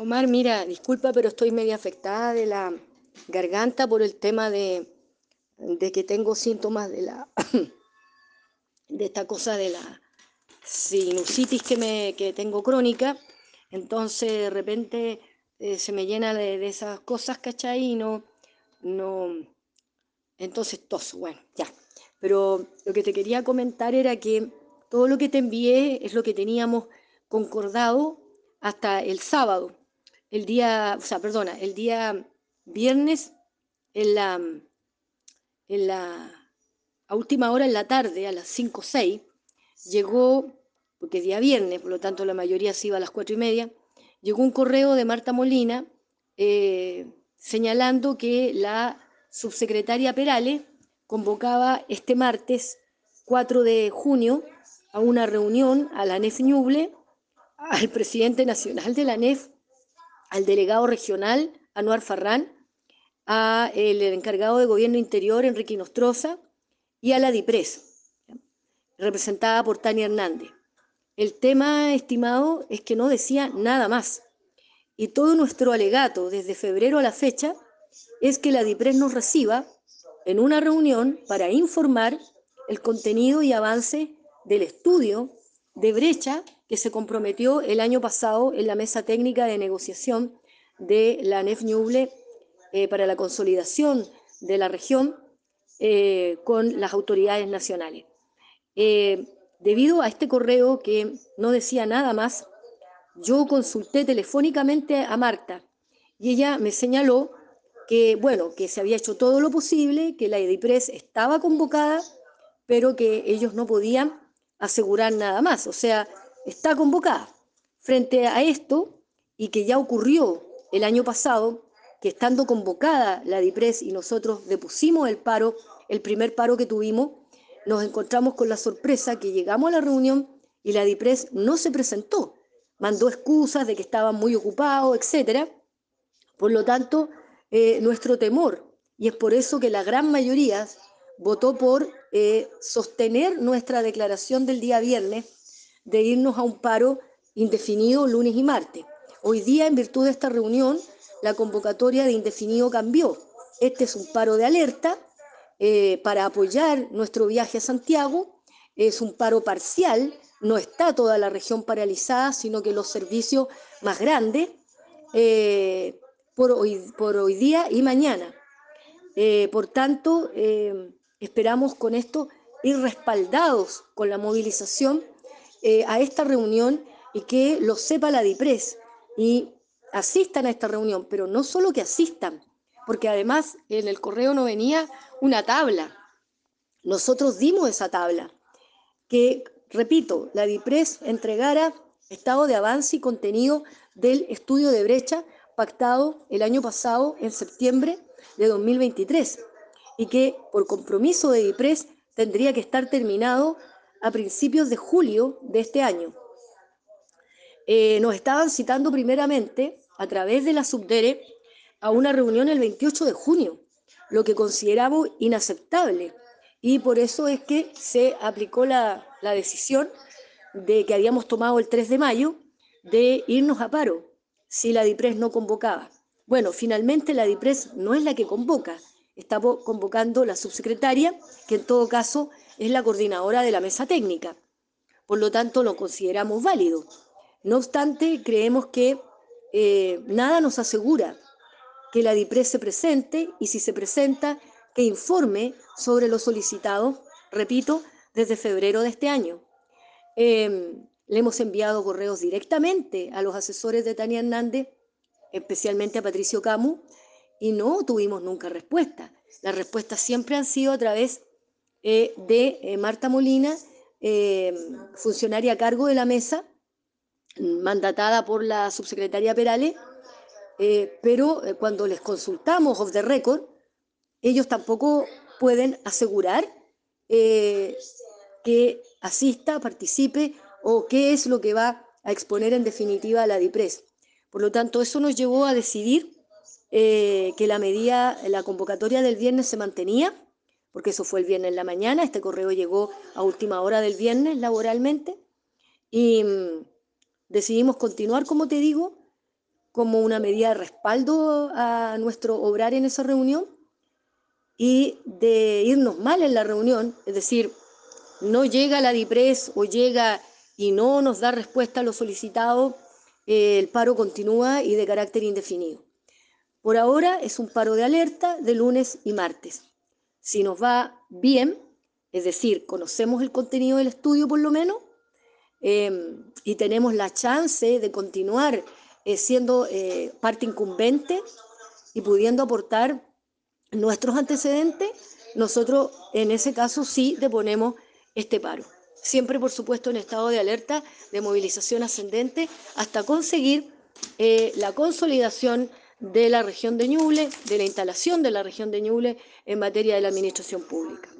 Omar, mira, disculpa, pero estoy media afectada de la garganta por el tema de que tengo síntomas de esta cosa de la sinusitis que tengo crónica. Entonces, de repente se me llena de esas cosas, ¿cachai? Y no, entonces toso, bueno, ya. Pero lo que te quería comentar era que todo lo que te envié es lo que teníamos concordado hasta el sábado. El día, o sea, perdona, el día viernes en la a última hora en la tarde, a las 5 o 6, llegó, porque es día viernes, por lo tanto la mayoría se iba a las 4:30, llegó un correo de Marta Molina señalando que la subsecretaria Perales convocaba este martes 4 de junio a una reunión a la ANEF Ñuble, al presidente nacional de la ANEF, al delegado regional Anuar Farrán, a el encargado de Gobierno Interior Enrique Nostroza y a la DIPRES, representada por Tania Hernández. El tema, estimado, es que no decía nada más. Y todo nuestro alegato desde febrero a la fecha es que la DIPRES nos reciba en una reunión para informar el contenido y avance del estudio de brecha que se comprometió el año pasado en la mesa técnica de negociación de la ANEF Ñuble para la consolidación de la región con las autoridades nacionales. Debido a este correo que no decía nada más, yo consulté telefónicamente a Marta y ella me señaló que, bueno, que se había hecho todo lo posible, que la EDIPRES estaba convocada, pero que ellos no podían asegurar nada más. O sea, está convocada. Frente a esto, y que ya ocurrió el año pasado, que estando convocada la DIPRES y nosotros depusimos el paro, el primer paro que tuvimos, nos encontramos con la sorpresa que llegamos a la reunión y la DIPRES no se presentó. Mandó excusas de que estaban muy ocupados, etcétera. Por lo tanto, nuestro temor, y es por eso que la gran mayoría votó por sostener nuestra declaración del día viernes de irnos a un paro indefinido lunes y martes. Hoy día, en virtud de esta reunión, la convocatoria de indefinido cambió. Este es un paro de alerta para apoyar nuestro viaje a Santiago. Es un paro parcial, no está toda la región paralizada, sino que los servicios más grandes eh, por hoy día y mañana. Por tanto, esperamos con esto ir respaldados con la movilización a esta reunión y que lo sepa la DIPRES y asistan a esta reunión, pero no solo que asistan, porque además en el correo no venía una tabla. Nosotros dimos esa tabla, que, repito, la DIPRES entregara estado de avance y contenido del estudio de brecha pactado el año pasado, en septiembre de 2023, y que por compromiso de DIPRES tendría que estar terminado a principios de julio de este año. Nos estaban citando primeramente, a través de la Subdere, a una reunión el 28 de junio, lo que consideramos inaceptable. Y por eso es que se aplicó la decisión de que habíamos tomado el 3 de mayo de irnos a paro si la DIPRES no convocaba. Bueno, finalmente la DIPRES no es la que convoca, está convocando la subsecretaria, que en todo caso es la coordinadora de la mesa técnica. Por lo tanto, lo consideramos válido. No obstante, creemos que nada nos asegura que la DIPRES se presente y si se presenta, que informe sobre lo solicitado, repito, desde febrero de este año. Le hemos enviado correos directamente a los asesores de Tania Hernández, especialmente a Patricio Camus, y no tuvimos nunca respuesta. Las respuestas siempre han sido a través de Marta Molina, funcionaria a cargo de la mesa, mandatada por la subsecretaria Perales, pero cuando les consultamos off the record, ellos tampoco pueden asegurar eh, que asista, participe o qué es lo que va a exponer en definitiva la DIPRES. Por lo tanto, eso nos llevó a decidir que la convocatoria del viernes se mantenía, porque eso fue el viernes en la mañana, este correo llegó a última hora del viernes laboralmente, y decidimos continuar, como te digo, como una medida de respaldo a nuestro obrar en esa reunión, y de irnos mal en la reunión, es decir, no llega la DIPRES o llega y no nos da respuesta a lo solicitado, el paro continúa y de carácter indefinido. Por ahora es un paro de alerta de lunes y martes. Si nos va bien, es decir, conocemos el contenido del estudio por lo menos, y tenemos la chance de continuar siendo parte incumbente y pudiendo aportar nuestros antecedentes, nosotros en ese caso sí deponemos este paro. Siempre, por supuesto, en estado de alerta, de movilización ascendente, hasta conseguir la consolidación de la región de Ñuble, de la instalación de la región de Ñuble en materia de la administración pública.